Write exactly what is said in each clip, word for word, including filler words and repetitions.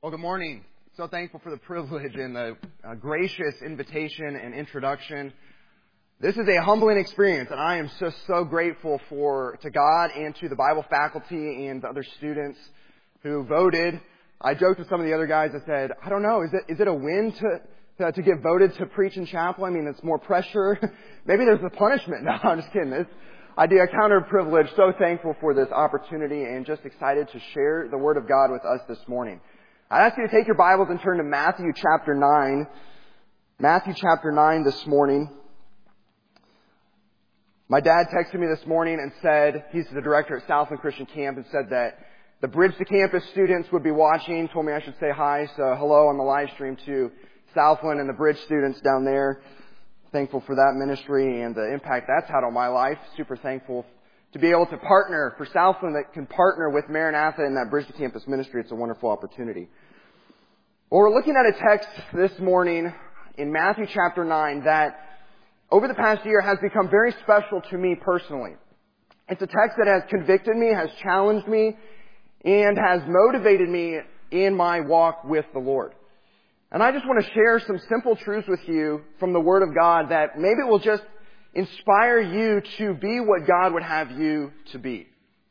Well, good morning. So thankful for the privilege and the uh, gracious invitation and introduction. This is a humbling experience, and I am just so grateful for to God and to the Bible faculty and the other students who voted. I joked with some of the other guys. I said, I don't know, is it is it a win to to, to get voted to preach in chapel? I mean, it's more pressure. Maybe there's a punishment. No, I'm just kidding. It's, I do count it a privilege. So thankful for this opportunity and just excited to share the Word of God with us this morning. I'd ask you to take your Bibles and turn to Matthew chapter nine. Matthew chapter nine this morning. My dad texted me this morning and said, he's the director at Southland Christian Camp, and said that the Bridge to Campus students would be watching, told me I should say hi, so hello on the live stream to Southland and the Bridge students down there. Thankful for that ministry and the impact that's had on my life. Super thankful to be able to partner for Southland that can partner with Maranatha in that Bridge to Campus ministry. It's a wonderful opportunity. Well, we're looking at a text this morning in Matthew chapter nine that over the past year has become very special to me personally. It's a text that has convicted me, has challenged me, and has motivated me in my walk with the Lord. And I just want to share some simple truths with you from the Word of God that maybe will just inspire you to be what God would have you to be.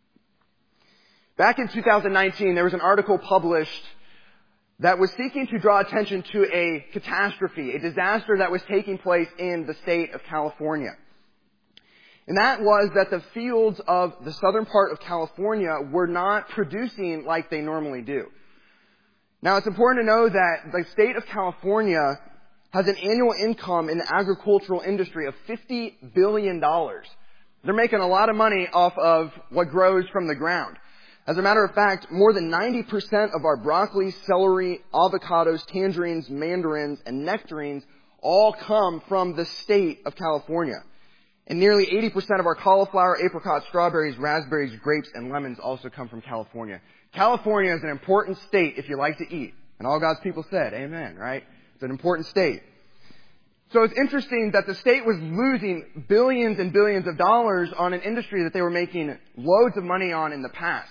Back in two thousand nineteen, there was an article published that was seeking to draw attention to a catastrophe, a disaster that was taking place in the state of California. And that was that the fields of the southern part of California were not producing like they normally do. Now, it's important to know that the state of California has an annual income in the agricultural industry of fifty billion dollars. They're making a lot of money off of what grows from the ground. As a matter of fact, more than ninety percent of our broccoli, celery, avocados, tangerines, mandarins, and nectarines all come from the state of California. And nearly eighty percent of our cauliflower, apricots, strawberries, raspberries, grapes, and lemons also come from California. California is an important state if you like to eat. And all God's people said, amen, right? It's an important state. So it's interesting that the state was losing billions and billions of dollars on an industry that they were making loads of money on in the past.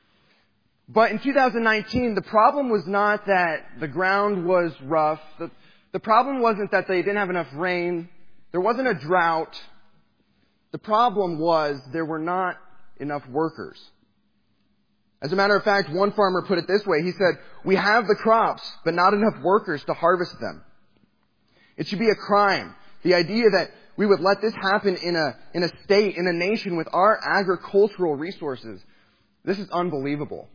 But in two thousand nineteen, the problem was not that the ground was rough. The, the problem wasn't that they didn't have enough rain. There wasn't a drought. The problem was there were not enough workers. As a matter of fact, one farmer put it this way. He said, we have the crops, but not enough workers to harvest them. It should be a crime. The idea that we would let this happen in a, in a state, in a nation with our agricultural resources. This is unbelievable.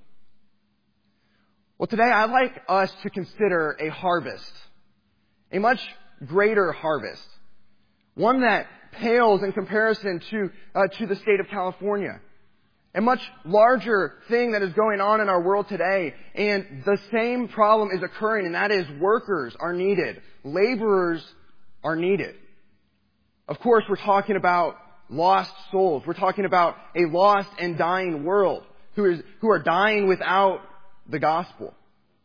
Well, today I'd like us to consider a harvest. A much greater harvest. One that pales in comparison to, uh, to the state of California. A much larger thing that is going on in our world today. And the same problem is occurring, and that is workers are needed. Laborers are needed. Of course, we're talking about lost souls. We're talking about a lost and dying world who is who are dying without the gospel.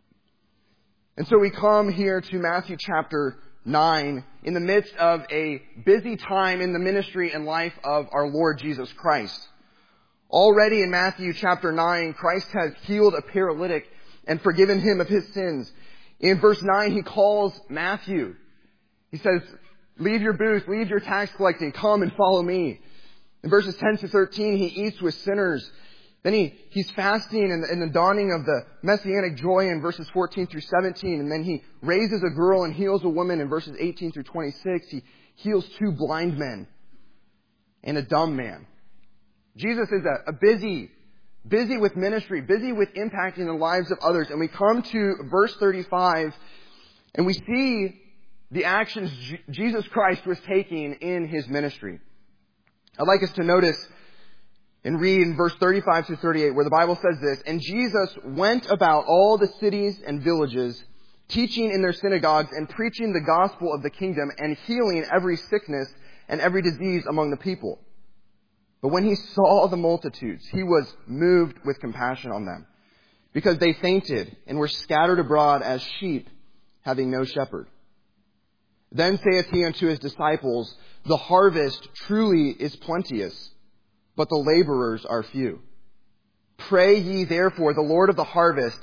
And so we come here to Matthew chapter nine in the midst of a busy time in the ministry and life of our Lord Jesus Christ. Already in Matthew chapter nine, Christ has healed a paralytic and forgiven him of his sins. In verse nine, he calls Matthew. He says, leave your booth, leave your tax collecting, come and follow me. In verses ten to thirteen, he eats with sinners. Then he, he's fasting in the, in the dawning of the messianic joy in verses fourteen through seventeen. And then he raises a girl and heals a woman in verses eighteen through twenty-six. He heals two blind men and a dumb man. Jesus is a, a busy, busy with ministry, busy with impacting the lives of others. And we come to verse thirty-five and we see the actions J- Jesus Christ was taking in his ministry. I'd like us to notice and read in verse thirty-five to thirty-eight where the Bible says this, and Jesus went about all the cities and villages, teaching in their synagogues and preaching the gospel of the kingdom and healing every sickness and every disease among the people. But when he saw the multitudes, he was moved with compassion on them, because they fainted and were scattered abroad as sheep, having no shepherd. Then saith he unto his disciples, the harvest truly is plenteous, but the laborers are few. Pray ye therefore the Lord of the harvest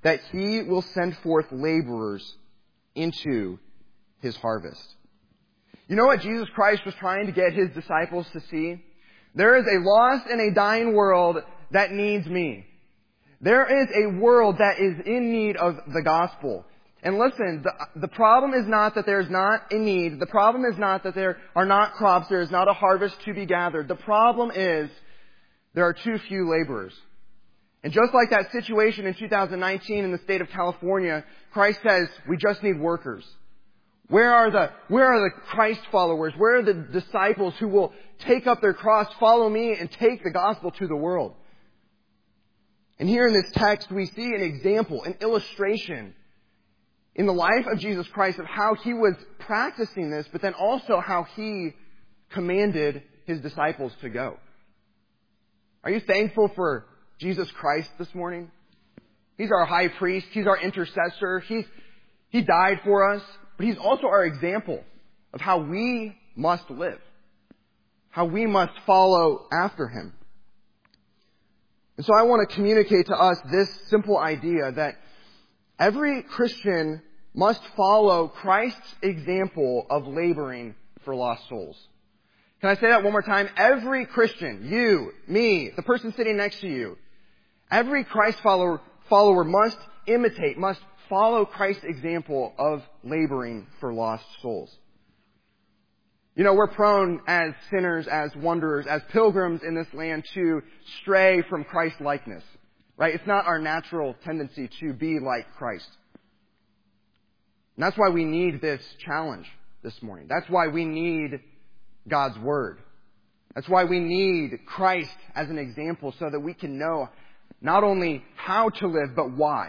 that He will send forth laborers into His harvest. You know what Jesus Christ was trying to get His disciples to see? There is a lost and a dying world that needs me. There is a world that is in need of the gospel. And listen, the, the problem is not that there's not a need. The problem is not that there are not crops. There is not a harvest to be gathered. The problem is there are too few laborers. And just like that situation in two thousand nineteen in the state of California, Christ says, we just need workers. Where are the, where are the Christ followers? Where are the disciples who will take up their cross, follow me, and take the gospel to the world? And here in this text, we see an example, an illustration in the life of Jesus Christ of how He was practicing this, but then also how He commanded His disciples to go. Are you thankful for Jesus Christ this morning? He's our high priest. He's our intercessor. He's, he died for us, but He's also our example of how we must live, how we must follow after Him. And so I want to communicate to us this simple idea that every Christian must follow Christ's example of laboring for lost souls. Can I say that one more time? Every Christian, you, me, the person sitting next to you, every Christ follower, follower must imitate, must follow Christ's example of laboring for lost souls. You know, we're prone as sinners, as wanderers, as pilgrims in this land to stray from Christ likeness. Right? It's not our natural tendency to be like Christ. And that's why we need this challenge this morning. That's why we need God's Word. That's why we need Christ as an example so that we can know not only how to live, but why.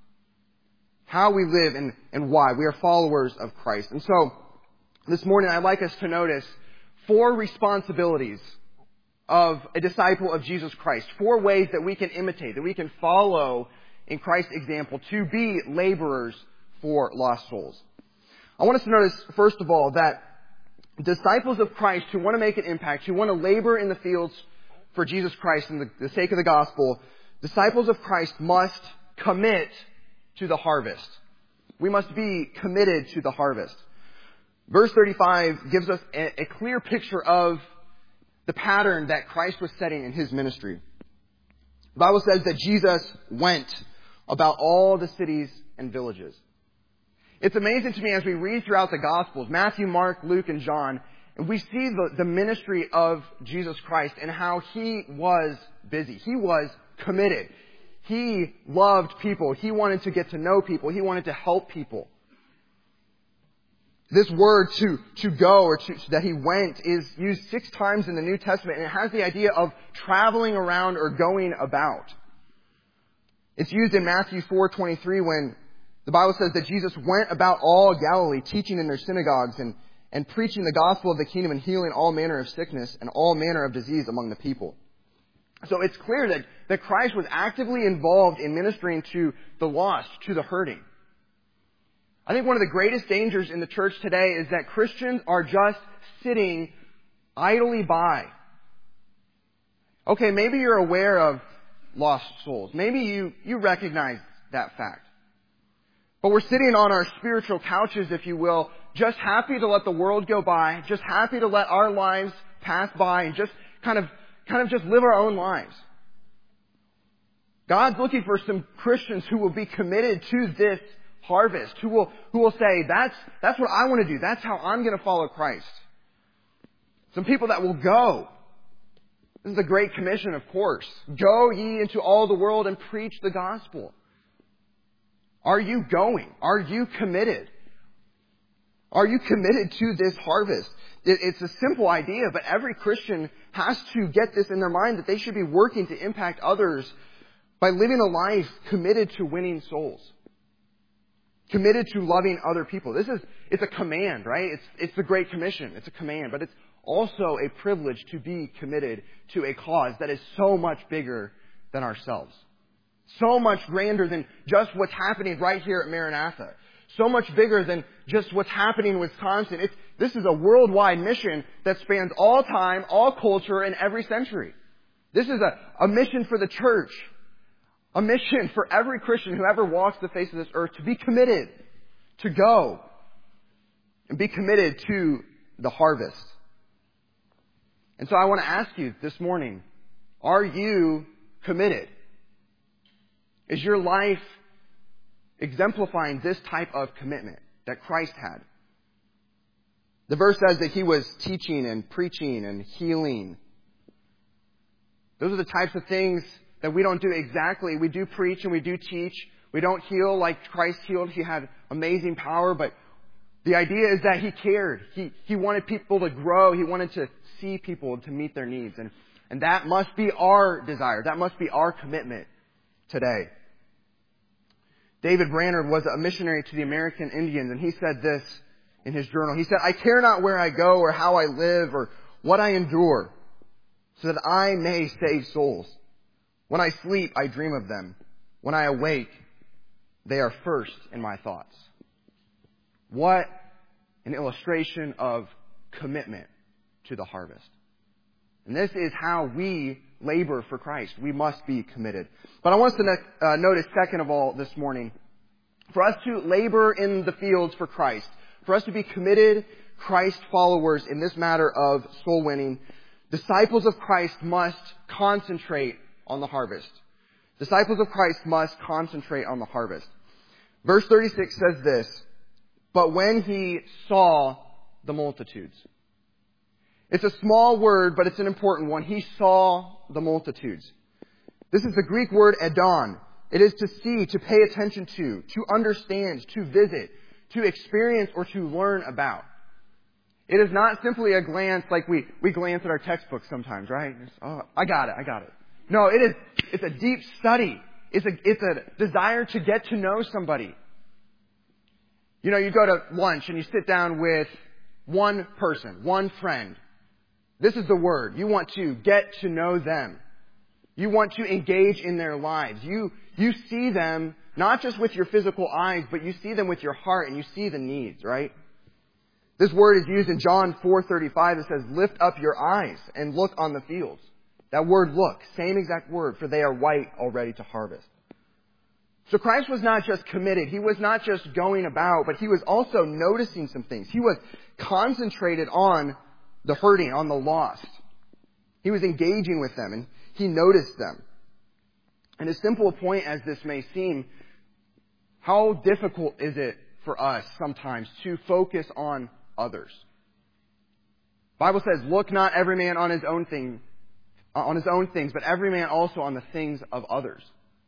How we live and, and why. We are followers of Christ. And so, this morning I'd like us to notice four responsibilities of a disciple of Jesus Christ. Four ways that we can imitate, that we can follow in Christ's example to be laborers for lost souls. I want us to notice, first of all, that disciples of Christ who want to make an impact, who want to labor in the fields for Jesus Christ and the, the sake of the gospel, disciples of Christ must commit to the harvest. We must be committed to the harvest. Verse thirty-five gives us a, a clear picture of the pattern that Christ was setting in His ministry. The Bible says that Jesus went about all the cities and villages. It's amazing to me as we read throughout the Gospels, Matthew, Mark, Luke, and John, and we see the, the ministry of Jesus Christ and how He was busy. He was committed. He loved people. He wanted to get to know people. He wanted to help people. This word to, to go or to, that He went is used six times in the New Testament, and it has the idea of traveling around or going about. It's used in Matthew four twenty-three when the Bible says that Jesus went about all Galilee, teaching in their synagogues and, and preaching the gospel of the kingdom and healing all manner of sickness and all manner of disease among the people. So it's clear that, that Christ was actively involved in ministering to the lost, to the hurting. I think one of the greatest dangers in the church today is that Christians are just sitting idly by. Okay, maybe you're aware of lost souls. Maybe you, you recognize that fact. But we're sitting on our spiritual couches, if you will, just happy to let the world go by, just happy to let our lives pass by and just kind of, kind of just live our own lives. God's looking for some Christians who will be committed to this harvest, who will, who will say, that's, that's what I want to do. That's how I'm going to follow Christ. Some people that will go. This is the Great Commission, of course. Go ye into all the world and preach the gospel. Are you going? Are you committed? Are you committed to this harvest? It, it's a simple idea, but every Christian has to get this in their mind that they should be working to impact others by living a life committed to winning souls. Committed to loving other people. This is, it's a command, right? It's, it's the Great Commission. It's a command, but it's also a privilege to be committed to a cause that is so much bigger than ourselves. So much grander than just what's happening right here at Maranatha. So much bigger than just what's happening in Wisconsin. It's, this is a worldwide mission that spans all time, all culture, and every century. This is a, a mission for the church. A mission for every Christian who ever walks the face of this earth to be committed, to go, and be committed to the harvest. And so I want to ask you this morning, are you committed? Is your life exemplifying this type of commitment that Christ had? The verse says that He was teaching and preaching and healing. Those are the types of things that we don't do exactly. We do preach and we do teach. We don't heal like Christ healed. He had amazing power, but the idea is that He cared. He, he wanted people to grow. He wanted to see people to meet their needs. And, and that must be our desire. That must be our commitment today. David Brainerd was a missionary to the American Indians, and he said this in his journal. He said, "I care not where I go or how I live or what I endure, so that I may save souls. When I sleep, I dream of them. When I awake, they are first in my thoughts." What an illustration of commitment to the harvest. And this is how we labor for Christ. We must be committed. But I want us to ne- uh, notice, second of all, this morning, for us to labor in the fields for Christ, for us to be committed Christ followers in this matter of soul winning, disciples of Christ must concentrate on the harvest. Disciples of Christ must concentrate on the harvest. Verse thirty-six says this, "But when He saw the multitudes." It's a small word, but it's an important one. He saw the multitudes. This is the Greek word edon. It is to see, to pay attention to, to understand, to visit, to experience, or to learn about. It is not simply a glance like we, we glance at our textbooks sometimes, right? Just, oh, I got it, I got it. No, it is, it's a deep study. It's a, it's a desire to get to know somebody. You know, you go to lunch and you sit down with one person, one friend. This is the word. You want to get to know them. You want to engage in their lives. You, you see them not just with your physical eyes, but you see them with your heart and you see the needs, right? This word is used in John four thirty-five. It says, "Lift up your eyes and look on the fields." That word look, same exact word, for they are white already to harvest. So Christ was not just committed. He was not just going about, but He was also noticing some things. He was concentrated on the hurting, on the lost. He was engaging with them and He noticed them. And as simple a point as this may seem, how difficult is it for us sometimes to focus on others? The Bible says, "Look not every man on his own thing, on his own things, but every man also on the things of others."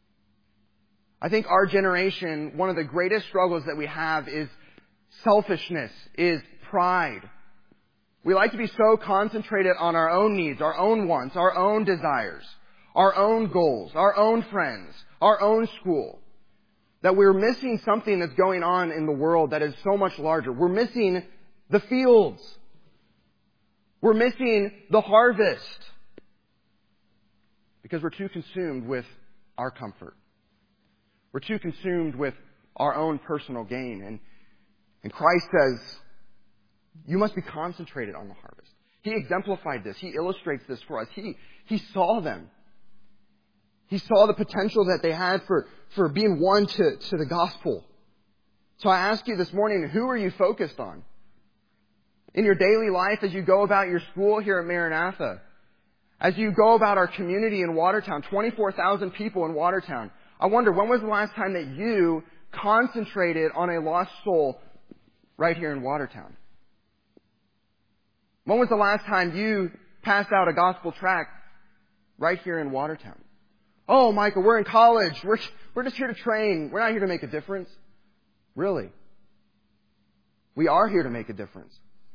I think our generation, one of the greatest struggles that we have is selfishness, is pride. We like to be so concentrated on our own needs, our own wants, our own desires, our own goals, our own friends, our own school, that we're missing something that's going on in the world that is so much larger. We're missing the fields. We're missing the harvest because we're too consumed with our comfort. We're too consumed with our own personal gain. And, and Christ says, you must be concentrated on the harvest. He exemplified this. He illustrates this for us. He, he saw them. He saw the potential that they had for, for being won to, to the gospel. So I ask you this morning, who are you focused on? In your daily life, as you go about your school here at Maranatha, as you go about our community in Watertown, twenty-four thousand people in Watertown, I wonder, when was the last time that you concentrated on a lost soul right here in Watertown? When was the last time you passed out a gospel tract right here in Watertown? Oh, Michael, we're in college. We're, we're just here to train. We're not here to make a difference. Really? We are here to make a difference.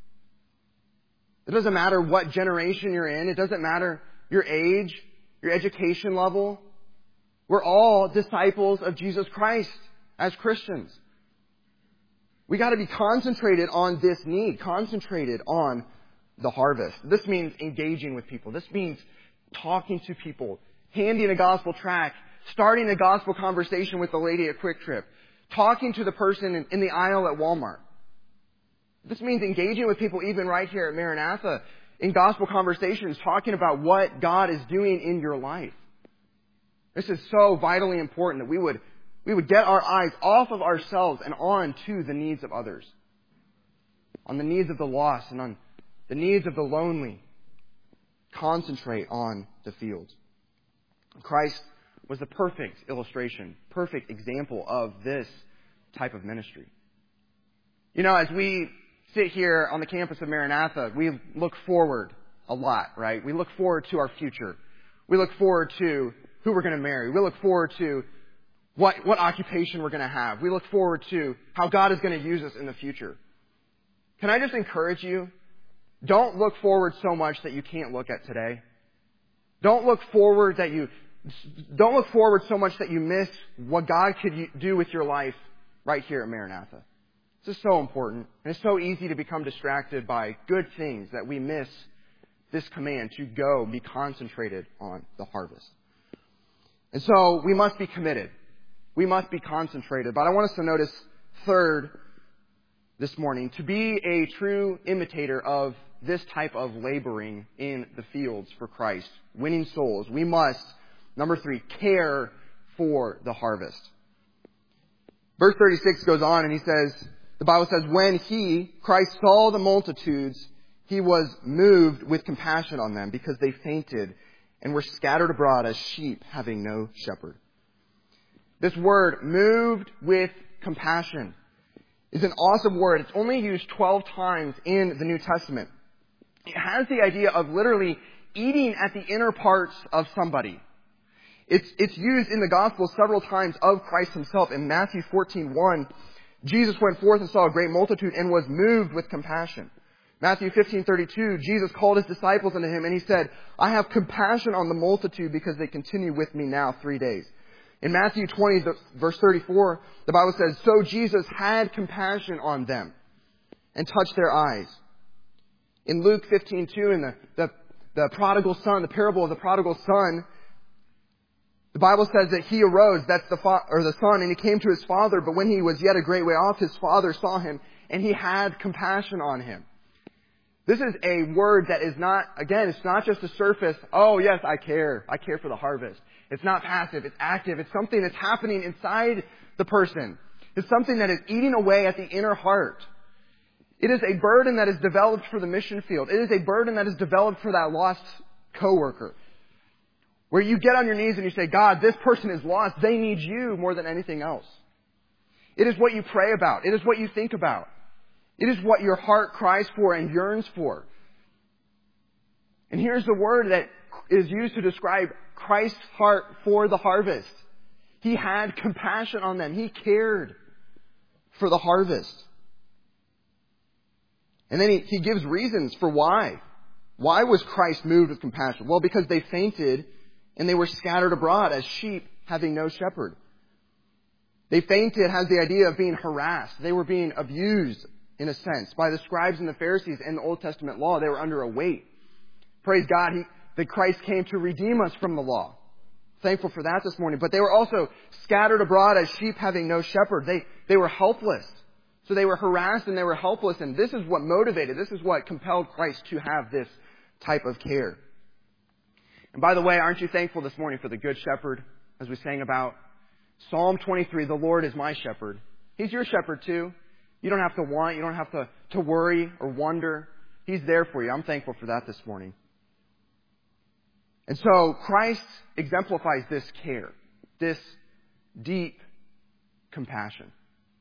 It doesn't matter what generation you're in. It doesn't matter your age, your education level. We're all disciples of Jesus Christ as Christians. We got to be concentrated on this need, concentrated on the harvest. This means engaging with people. This means talking to people, handing a gospel tract, starting a gospel conversation with the lady at Quick Trip, talking to the person in, in the aisle at Walmart. This means engaging with people even right here at Maranatha in gospel conversations, talking about what God is doing in your life. This is so vitally important that we would, we would get our eyes off of ourselves and on to the needs of others. On the needs of the lost and on the needs of the lonely. Concentrate on the fields. Christ was the perfect illustration, perfect example of this type of ministry. You know, as we sit here on the campus of Maranatha, we look forward a lot, right? We look forward to our future. We look forward to who we're going to marry. We look forward to what, what occupation we're going to have. We look forward to how God is going to use us in the future. Can I just encourage you? Don't look forward so much that you can't look at today. Don't look forward that you, don't look forward so much that you miss what God could do with your life right here at Maranatha. This is so important. And it's so easy to become distracted by good things that we miss this command to go be concentrated on the harvest. And so we must be committed. We must be concentrated. But I want us to notice third this morning, to be a true imitator of this type of laboring in the fields for Christ, winning souls, we must, number three, care for the harvest. Verse thirty-six goes on and he says, the Bible says, when he, Christ, saw the multitudes, he was moved with compassion on them because they fainted and were scattered abroad as sheep having no shepherd. This word, moved with compassion, is an awesome word. It's only used twelve times in the New Testament. It has the idea of literally eating at the inner parts of somebody. It's, it's used in the Gospel several times of Christ himself. In Matthew fourteen one, Jesus went forth and saw a great multitude and was moved with compassion. Matthew fifteen thirty-two, Jesus called his disciples unto him and he said, I have compassion on the multitude because they continue with me now three days. In Matthew twenty, verse thirty-four, the Bible says, so Jesus had compassion on them and touched their eyes. In Luke fifteen two, in the, the, the prodigal son, the parable of the prodigal son, the Bible says that he arose, that's the fa- or the son, and he came to his father, but when he was yet a great way off, his father saw him, and he had compassion on him. This is a word that is not, again, it's not just a surface, oh yes, I care. I care for the harvest. It's not passive, it's active. It's something that's happening inside the person. It's something that is eating away at the inner heart. It is a burden that is developed for the mission field. It is a burden that is developed for that lost coworker. Where you get on your knees and you say, God, this person is lost. They need you more than anything else. It is what you pray about. It is what you think about. It is what your heart cries for and yearns for. And here's the word that is used to describe Christ's heart for the harvest. He had compassion on them. He cared for the harvest. And then he, he gives reasons for why. Why was Christ moved with compassion? Well, because they fainted and they were scattered abroad as sheep having no shepherd. They fainted has the idea of being harassed. They were being abused, in a sense, by the scribes and the Pharisees and the Old Testament law. They were under a weight. Praise God he, that Christ came to redeem us from the law. Thankful for that this morning. But they were also scattered abroad as sheep having no shepherd. They, they were helpless. So they were harassed and they were helpless. And this is what motivated, this is what compelled Christ to have this type of care. And by the way, aren't you thankful this morning for the Good Shepherd, as we sang about? Psalm twenty-three, the Lord is my shepherd. He's your shepherd too. You don't have to want, you don't have to, to worry or wonder. He's there for you. I'm thankful for that this morning. And so Christ exemplifies this care, this deep compassion.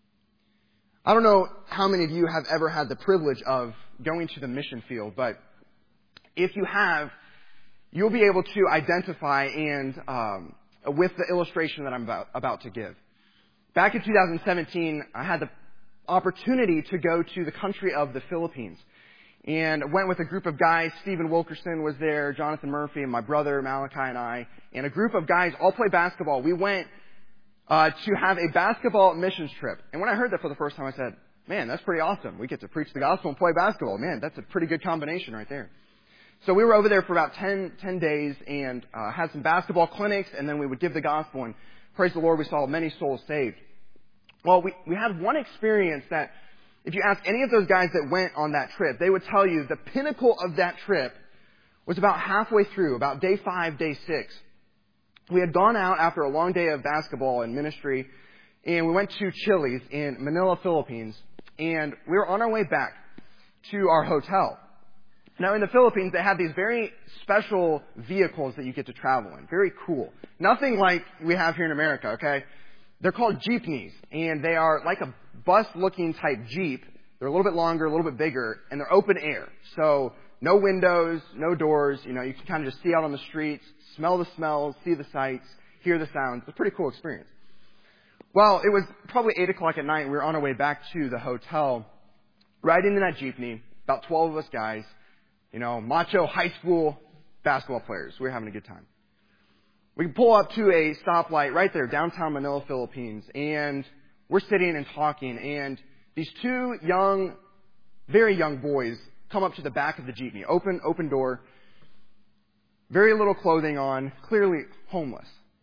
I don't know how many of you have ever had the privilege of going to the mission field, but if you have, you'll be able to identify and um, with the illustration that I'm about, about to give. Back in two thousand seventeen, I had the opportunity to go to the country of the Philippines. And went with a group of guys. Stephen Wilkerson was there, Jonathan Murphy, and my brother Malachi and I. And a group of guys all play basketball. We went uh, to have a basketball missions trip. And when I heard that for the first time, I said, man, that's pretty awesome. We get to preach the gospel and play basketball. Man, that's a pretty good combination right there. So we were over there for about ten, ten days and uh, had some basketball clinics, and then we would give the gospel. And praise the Lord, we saw many souls saved. Well, we, we had one experience that, if you ask any of those guys that went on that trip, they would tell you the pinnacle of that trip was about halfway through, about day five, day six. we had gone out after a long day of basketball and ministry, and we went to Chili's in Manila, Philippines, and we were on our way back to our hotel. Now, in the Philippines, they have these very special vehicles that you get to travel in. Very cool. Nothing like we have here in America, okay? They're called jeepneys, and they are like a bus-looking type Jeep. They're a little bit longer, a little bit bigger, and they're open air. So, no windows, no doors. You know, you can kind of just see out on the streets, smell the smells, see the sights, hear the sounds. It's a pretty cool experience. Well, it was probably eight o'clock at night, and we were on our way back to the hotel, riding in that jeepney, about twelve of us guys. You know, macho high school basketball players. We were having a good time. We pull up to a stoplight right there, downtown Manila, Philippines, and we're sitting and talking, and these two young, very young boys come up to the back of the jeepney, open, open door, very little clothing on, clearly homeless.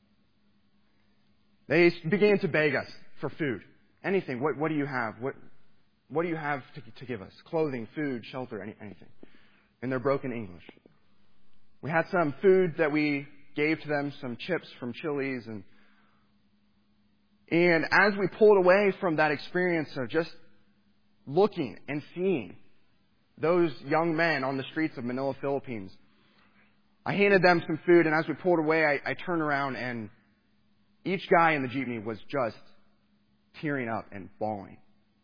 They began to beg us for food. Anything. What, what do you have? What, what do you have to, to give us? Clothing, food, shelter, any, anything. In their broken English. We had some food that we gave to them, some chips from Chili's, and and as we pulled away from that experience of just looking and seeing those young men on the streets of Manila, Philippines, I handed them some food, and as we pulled away, I, I turned around, and each guy in the jeepney was just tearing up and bawling.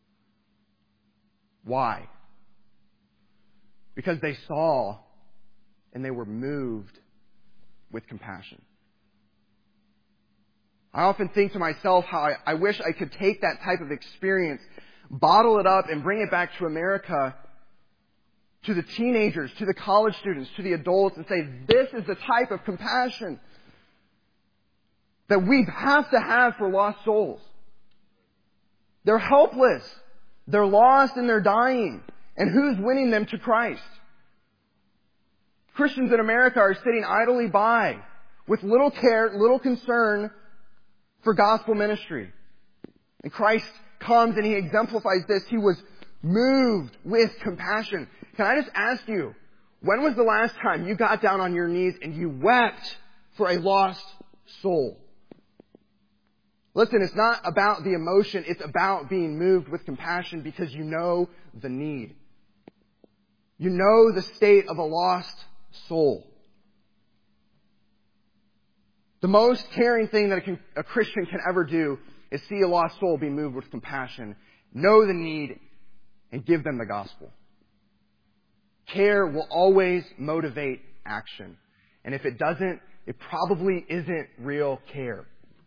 Why? Because they saw and they were moved with compassion. I often think to myself how I, I wish I could take that type of experience, bottle it up, and bring it back to America, to the teenagers, to the college students, to the adults, and say, this is the type of compassion that we have to have for lost souls. They're helpless. They're lost and they're dying. And who's winning them to Christ? Christians in America are sitting idly by with little care, little concern for gospel ministry. And Christ comes and He exemplifies this. He was moved with compassion. Can I just ask you, when was the last time you got down on your knees and you wept for a lost soul? Listen, it's not about the emotion. It's about being moved with compassion because you know the need. You know the state of a lost soul. The most caring thing that a, can, a Christian can ever do is see a lost soul be moved with compassion, know the need, and give them the gospel. Care will always motivate action. And if it doesn't, it probably isn't real care.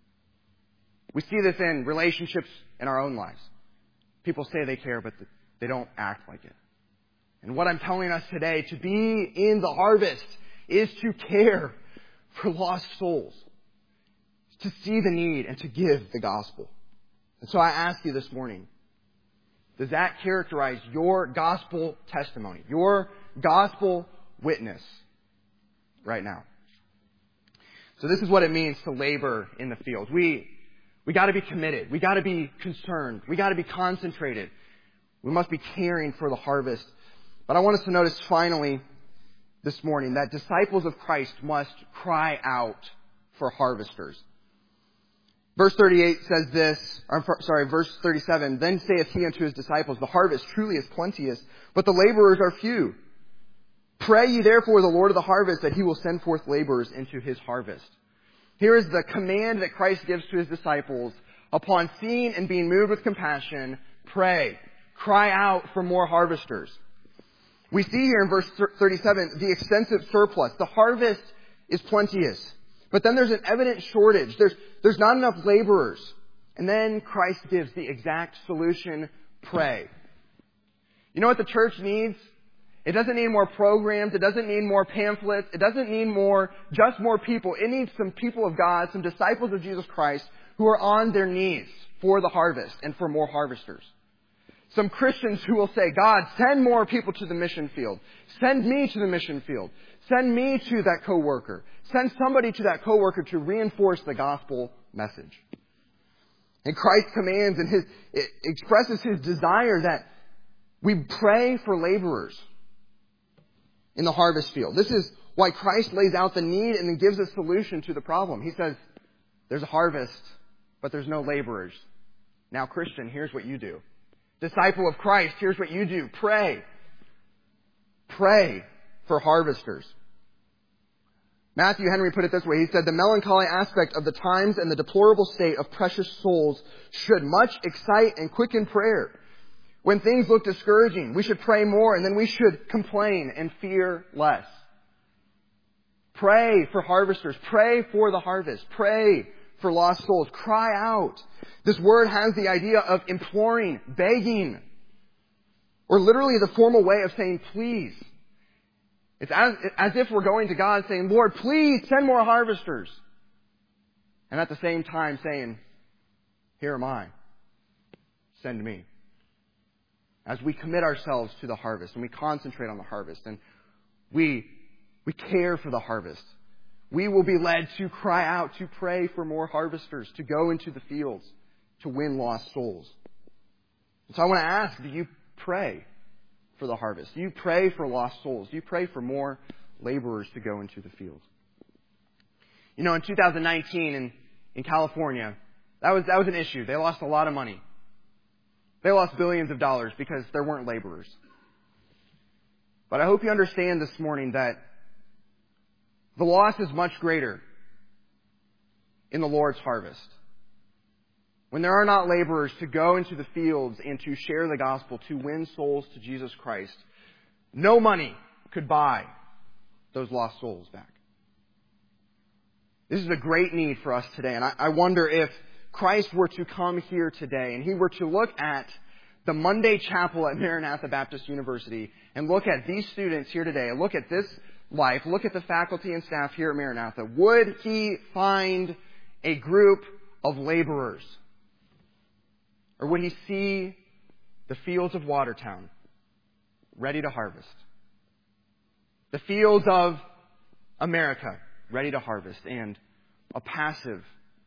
We see this in relationships in our own lives. People say they care, but they don't act like it. And what I'm telling us today, to be in the harvest, is to care for lost souls. To see the need and to give the gospel. And so I ask you this morning, does that characterize your gospel testimony, your gospel witness right now? So this is what it means to labor in the field. We we got to be committed. We got to be concerned. We got to be concentrated. We must be caring for the harvest. But I want us to notice finally this morning that disciples of Christ must cry out for harvesters. Verse thirty-eight says this, or, sorry, verse thirty-seven, then saith he unto his disciples, the harvest truly is plenteous, but the laborers are few. Pray ye therefore the Lord of the harvest that He will send forth laborers into His harvest. Here is the command that Christ gives to His disciples. Upon seeing and being moved with compassion, pray, cry out for more harvesters. We see here in verse thirty-seven the extensive surplus. The harvest is plenteous. But then there's an evident shortage. There's, there's not enough laborers. And then Christ gives the exact solution, pray. You know what the church needs? It doesn't need more programs. It doesn't need more pamphlets. It doesn't need more, just more people. It needs some people of God, some disciples of Jesus Christ who are on their knees for the harvest and for more harvesters. Some Christians who will say, God, send more people to the mission field. Send me to the mission field. Send me to that coworker. Send somebody to that coworker to reinforce the gospel message. And Christ commands and his, it expresses His desire that we pray for laborers in the harvest field. This is why Christ lays out the need and then gives a solution to the problem. He says, there's a harvest, but there's no laborers. Now, Christian, here's what you do. Disciple of Christ, here's what you do. Pray. Pray for harvesters. Matthew Henry put it this way. He said, the melancholy aspect of the times and the deplorable state of precious souls should much excite and quicken prayer. When things look discouraging, we should pray more, and then we should complain and fear less. Pray for harvesters. Pray for the harvest. Pray for lost souls. Cry out. This word has the idea of imploring, begging, or literally the formal way of saying please. It's as, as if we're going to God saying, Lord, please send more harvesters. And at the same time saying, here am I. Send me. As we commit ourselves to the harvest and we concentrate on the harvest and we, we care for the harvest, we will be led to cry out, to pray for more harvesters, to go into the fields, to win lost souls. And so I want to ask, do you pray for the harvest? Do you pray for lost souls? Do you pray for more laborers to go into the fields? You know, in two thousand nineteen in, in California, that was, that was an issue. They lost a lot of money. They lost billions of dollars because there weren't laborers. But I hope you understand this morning that the loss is much greater in the Lord's harvest. When there are not laborers to go into the fields and to share the gospel, to win souls to Jesus Christ, no money could buy those lost souls back. This is a great need for us today. And I, I wonder if Christ were to come here today and He were to look at the Monday chapel at Maranatha Baptist University and look at these students here today and look at this life, look at the faculty and staff here at Maranatha, would He find a group of laborers? Or would He see the fields of Watertown ready to harvest? The fields of America ready to harvest, and a passive,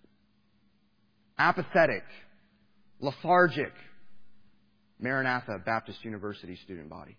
apathetic, lethargic Maranatha Baptist University student body?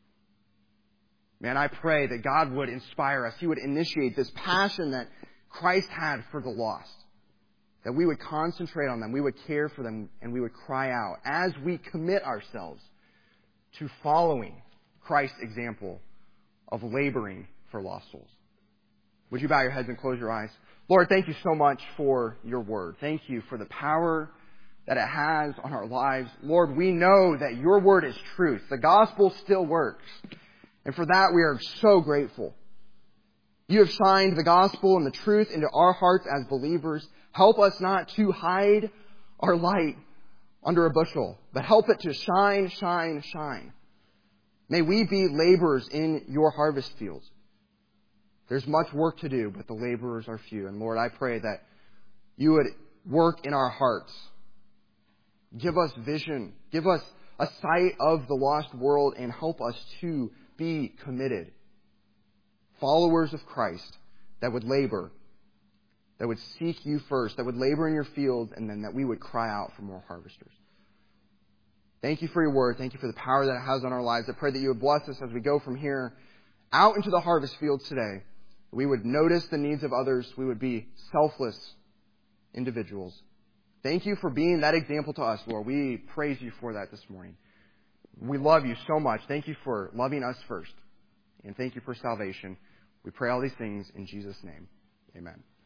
Man, I pray that God would inspire us. He would initiate this passion that Christ had for the lost. That we would concentrate on them, we would care for them, and we would cry out as we commit ourselves to following Christ's example of laboring for lost souls. Would you bow your heads and close your eyes? Lord, thank you so much for your word. Thank you for the power that it has on our lives. Lord, we know that your word is truth. The gospel still works. And for that, we are so grateful. You have shined the gospel and the truth into our hearts as believers. Help us not to hide our light under a bushel, but help it to shine, shine, shine. May we be laborers in your harvest fields. There's much work to do, but the laborers are few. And Lord, I pray that you would work in our hearts. Give us vision. Give us a sight of the lost world and help us to be committed. Followers of Christ that would labor, that would seek you first, that would labor in your fields, and then that we would cry out for more harvesters. Thank you for your word. Thank you for the power that it has on our lives. I pray that you would bless us as we go from here out into the harvest fields today. We would notice the needs of others. We would be selfless individuals. Thank you for being that example to us, Lord. We praise you for that this morning. We love you so much. Thank you for loving us first. And thank you for salvation. We pray all these things in Jesus' name. Amen.